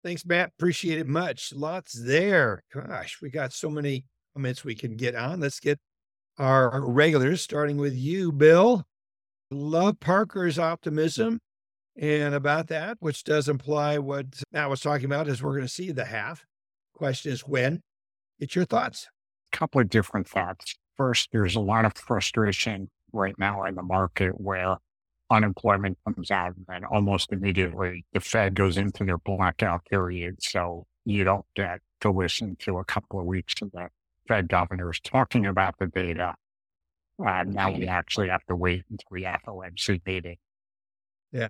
Thanks, Matt. Appreciate it much. Lots there. Gosh, we got so many comments we can get on. Let's get our regulars, starting with you, Bill. Love Parker's optimism and about that, which does imply what Matt was talking about is we're going to see the half. Question is when. Get your thoughts. Couple of different thoughts. First, there's a lot of frustration right now in the market where unemployment comes out and almost immediately the Fed goes into their blackout period. So you don't get to listen to a couple of weeks of the Fed governors talking about the data. Now we actually have to wait until the FOMC meeting. Yeah.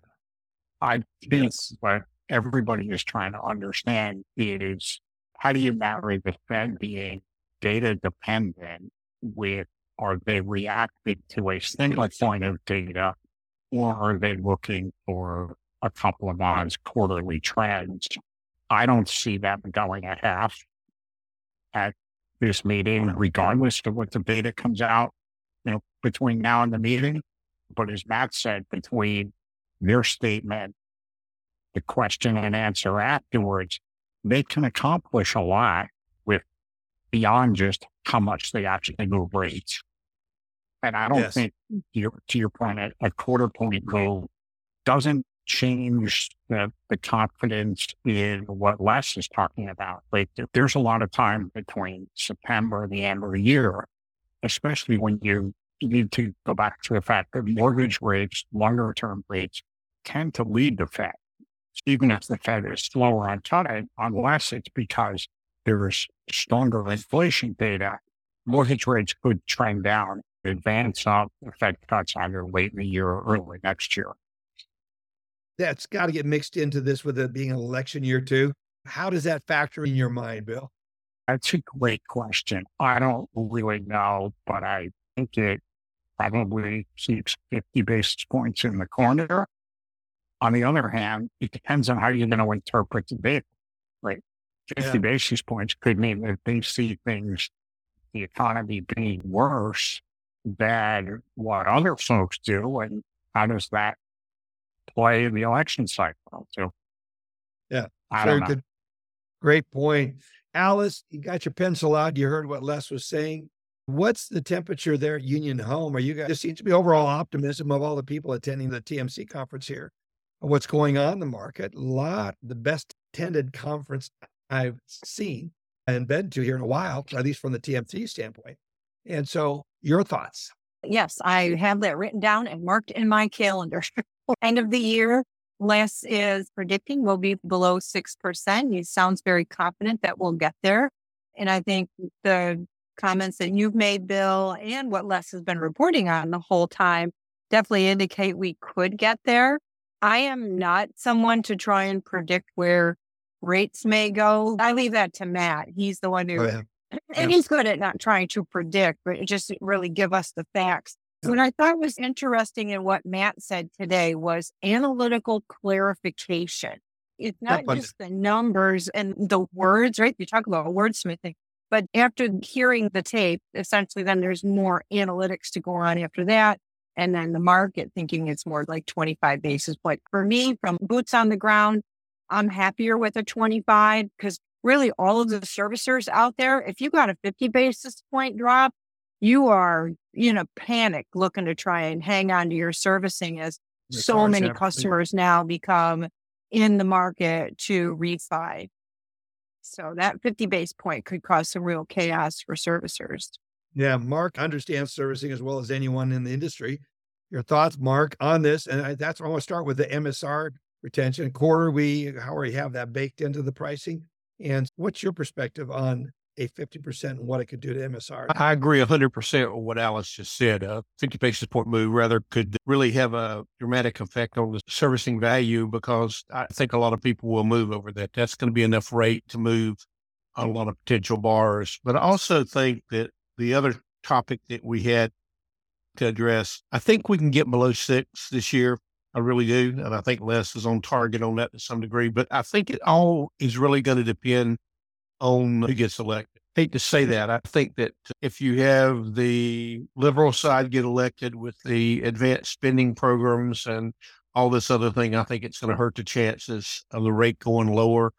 I think what everybody is trying to understand is how do you marry the Fed being data dependent with, are they reacting to a single point of data, or are they looking for a couple of months quarterly trends? I don't see them going a half at this meeting, regardless of what the data comes out, between now and the meeting. But as Matt said, between their statement, the question and answer afterwards, they can accomplish a lot with beyond just how much they actually move rates. And I don't think, to your point, a quarter point move doesn't change the confidence in what Les is talking about. Like, there's a lot of time between September and the end of the year, especially when you need to go back to the fact that mortgage rates, longer term rates, tend to lead the Fed. Even if the Fed is slower on cutting, unless it's because there's stronger inflation data, mortgage rates could trend down in advance of the Fed cuts either late in the year or early next year. That's got to get mixed into this with it being an election year too. How does that factor in your mind, Bill? That's a great question. I don't really know, but I think it probably keeps 50 basis points in the corner. On the other hand, it depends on how you're going to interpret the data. Like 50 basis points could mean that they see things, the economy being worse than what other folks do. And how does that play in the election cycle? So, I don't know. Good. Great point. Alice, you got your pencil out. You heard what Les was saying. What's the temperature there at Union Home? Are you guys, there seems to be overall optimism of all the people attending the TMC conference here. What's going on in the market? The best attended conference I've seen and been to here in a while, at least from the TMC standpoint. And so your thoughts? Yes, I have that written down and marked in my calendar. End of the year, Les is predicting we'll be below 6%. He sounds very confident that we'll get there. And I think the comments that you've made, Bill, and what Les has been reporting on the whole time definitely indicate we could get there. I am not someone to try and predict where rates may go. I leave that to Matt. He's the one who, and he's good at not trying to predict, but just really give us the facts. What I thought was interesting in what Matt said today was analytical clarification. It's not just the numbers and the words, right? You talk about wordsmithing, but after hearing the tape, essentially then there's more analytics to go on after that. And then the market thinking it's more like 25 basis points. For me, from boots on the ground, I'm happier with a 25 because really all of the servicers out there, if you got a 50 basis point drop, you are in a panic looking to try and hang on to your servicing as so many customers now become in the market to refi. So that 50 basis point could cause some real chaos for servicers. Yeah, Mark understands servicing as well as anyone in the industry. Your thoughts, Mark, on this? And that's where I want to start with the MSR retention quarter. How already have that baked into the pricing. And what's your perspective on a 50% and what it could do to MSR? I agree 100% with what Alice just said. A 50 basis point move rather could really have a dramatic effect on the servicing value because I think a lot of people will move over that. That's going to be enough rate to move a lot of potential borrowers. But I also think that the other topic that we had to address, I think we can get below 6 this year. I really do. And I think Les is on target on that to some degree. But I think it all is really going to depend on who gets elected. I hate to say that. I think that if you have the liberal side get elected with the advanced spending programs and all this other thing, I think it's going to hurt the chances of the rate going lower.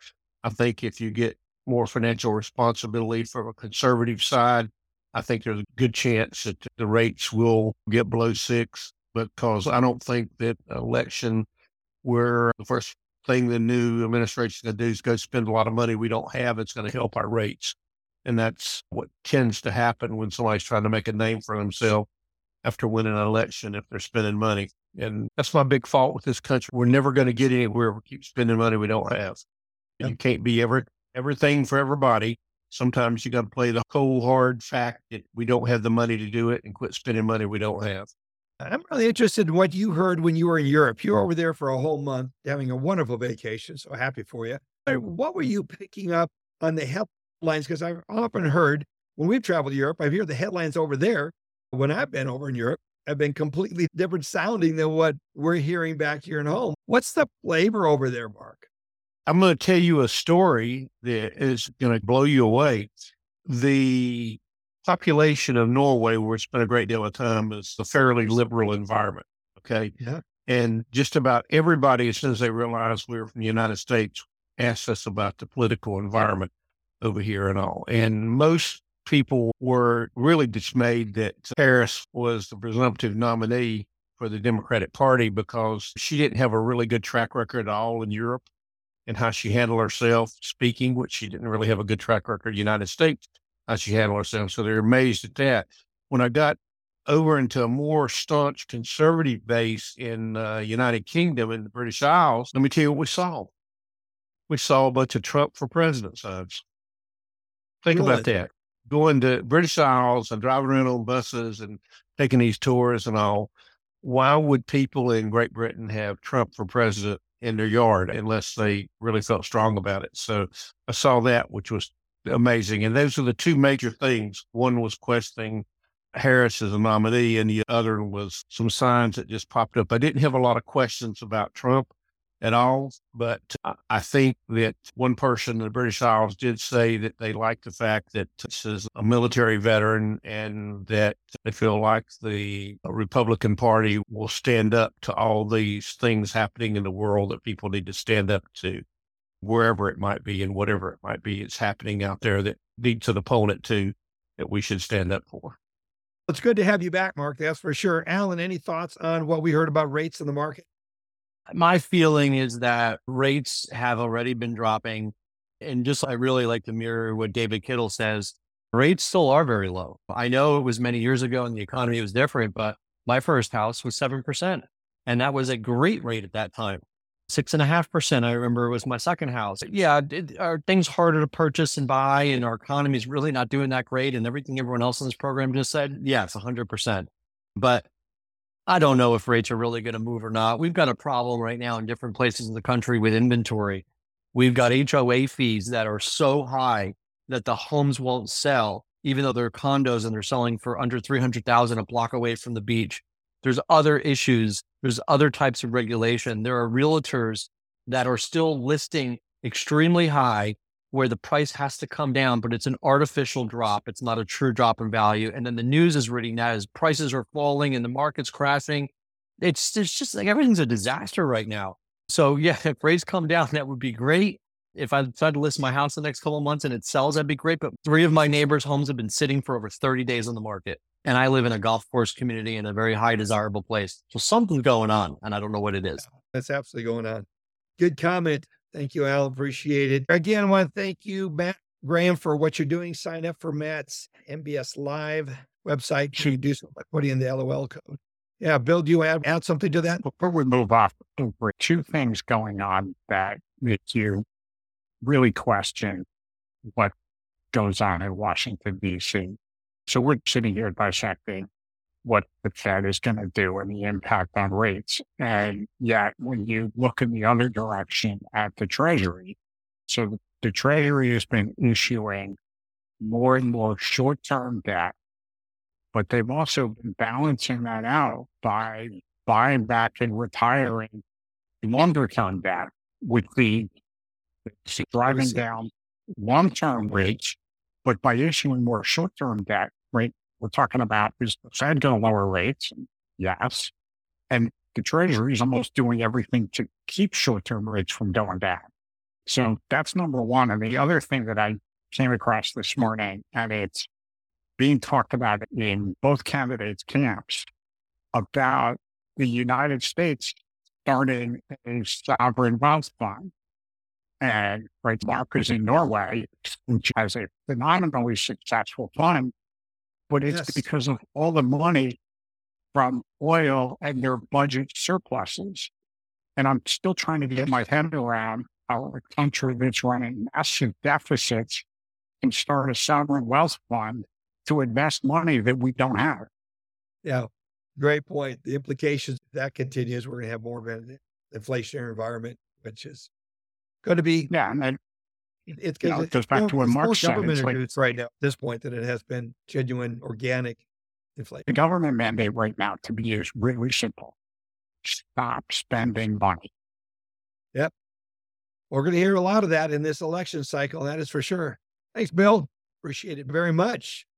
I think if you get more financial responsibility from a conservative side, I think there's a good chance that the rates will get below 6, because I don't think that election where the first thing the new administration is going to do is go spend a lot of money we don't have, it's going to help our rates. And that's what tends to happen when somebody's trying to make a name for themselves after winning an election, if they're spending money. And that's my big fault with this country. We're never going to get anywhere if we keep spending money we don't have. Yep. You can't be everything for everybody. Sometimes you got to play the cold, hard fact that we don't have the money to do it and quit spending money we don't have. I'm really interested in what you heard when you were in Europe. You were over there for a whole month, having a wonderful vacation. So happy for you. What were you picking up on the headlines? Because I've often heard when we've traveled to Europe, I hear the headlines over there. When I've been over in Europe, have been completely different sounding than what we're hearing back here at home. What's the flavor over there, Mark? I'm going to tell you a story that is going to blow you away. The population of Norway, where we spent a great deal of time, is a fairly liberal environment. Okay. Yeah. And just about everybody, as soon as they realized we were from the United States, asked us about the political environment over here and all. And most people were really dismayed that Harris was the presumptive nominee for the Democratic Party, because she didn't have a really good track record at all in Europe and how she handled herself speaking, which she didn't really have a good track record in the United States, how she handled herself. So they're amazed at that. When I got over into a more staunch conservative base in United Kingdom and the British Isles, let me tell you what we saw. We saw a bunch of Trump for president signs. Think about that. Going to British Isles and driving around on buses and taking these tours and all. Why would people in Great Britain have Trump for president in their yard unless they really felt strong about it? So I saw that, which was amazing. And those are the two major things. One was questioning Harris as a nominee, and the other was some signs that just popped up. I didn't have a lot of questions about Trump at all, but I think that one person in the British Isles did say that they like the fact that this is a military veteran and that they feel like the Republican Party will stand up to all these things happening in the world that people need to stand up to, wherever it might be and whatever it might be. It's happening out there that needs an opponent to, that we should stand up for. It's good to have you back, Mark. That's for sure. Alan, any thoughts on what we heard about rates in the market? My feeling is that rates have already been dropping. And just, I really like to mirror what David Kittle says. Rates still are very low. I know it was many years ago and the economy was different, but my first house was 7%. And that was a great rate at that time. 6.5%, I remember, was my second house. Yeah, are things harder to purchase and buy, and our economy is really not doing that great, and everything everyone else in this program just said? Yes, 100%. But I don't know if rates are really going to move or not. We've got a problem right now in different places in the country with inventory. We've got HOA fees that are so high that the homes won't sell, even though they're condos and they're selling for under $300,000 a block away from the beach. There's other issues. There's other types of regulation. There are realtors that are still listing extremely high where the price has to come down, but it's an artificial drop. It's not a true drop in value. And then the news is reading that as prices are falling and the market's crashing. It's just like everything's a disaster right now. So yeah, if rates come down, that would be great. If I decide to list my house the next couple of months and it sells, that'd be great. But 3 of my neighbors' homes have been sitting for over 30 days on the market. And I live in a golf course community in a very high desirable place. So something's going on, and I don't know what it is. That's absolutely going on. Good comment. Thank you, Al. Appreciate it. Again, I want to thank you, Matt Graham, for what you're doing. Sign up for Matt's MBS Live website. Can you do so by putting in the LOL code? Yeah, Bill, do you add something to that? Before we move off, there were 2 things going on that make you really question what goes on in Washington, D.C. So we're sitting here dissecting what the Fed is going to do and the impact on rates. And yet, when you look in the other direction at the Treasury, so the Treasury has been issuing more and more short-term debt, but they've also been balancing that out by buying back and retiring longer-term debt, with the driving down long-term rates. But by issuing more short-term debt, right, we're talking about, is the Fed going to lower rates? Yes. And the Treasury is almost doing everything to keep short-term rates from going down. So that's number one. And the other thing that I came across this morning, and it's being talked about in both candidates' camps, about the United States starting a sovereign wealth fund. And right now, because in Norway, which has a phenomenally successful fund, but it's because of all the money from oil and their budget surpluses. And I'm still trying to get my head around how a country that's running massive deficits can start a sovereign wealth fund to invest money that we don't have. Yeah, great point. The implications if that continues, we're going to have more of an inflationary environment, which is going to be. Yeah, and then it goes back to what Mark said. Government induced right now at this point than it has been genuine organic inflation. The government mandate right now to be is really simple. Stop spending money. Yep. We're going to hear a lot of that in this election cycle. That is for sure. Thanks, Bill. Appreciate it very much.